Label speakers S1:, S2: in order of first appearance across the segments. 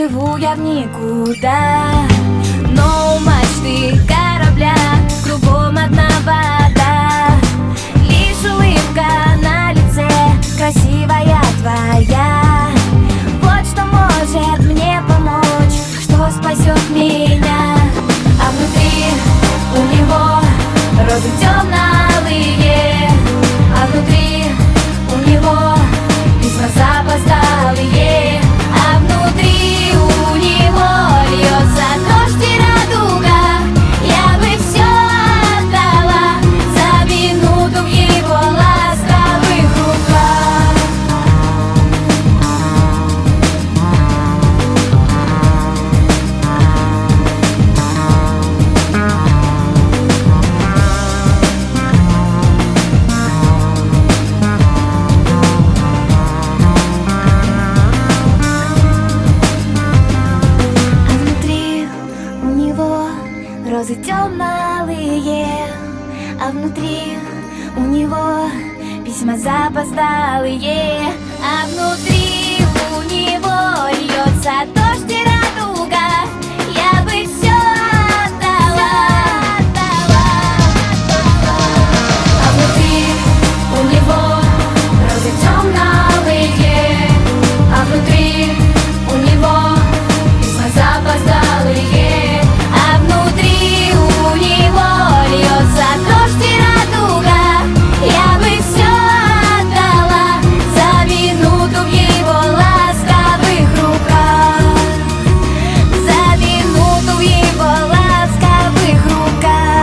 S1: плыву я в никуда, но у мачты корабля кругом одна вода. Лишь улыбка на лице, красивая твоя. Вот что может мне помочь, что спасет меня. А внутри у него розы темно-алые, а внутри у него письма запоздалые, а внутри у него льется дождь и радуга. Я бы все отдала за минуту в его ласковых руках. Розы темно-алые, а внутри у него письма запоздалые, а внутри у него льется дождь и радуга. Я бы все отдала, а внутри у него розы темно-алые, а внутри у него письма запоздалые.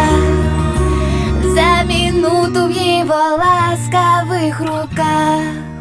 S1: В его ласковых руках.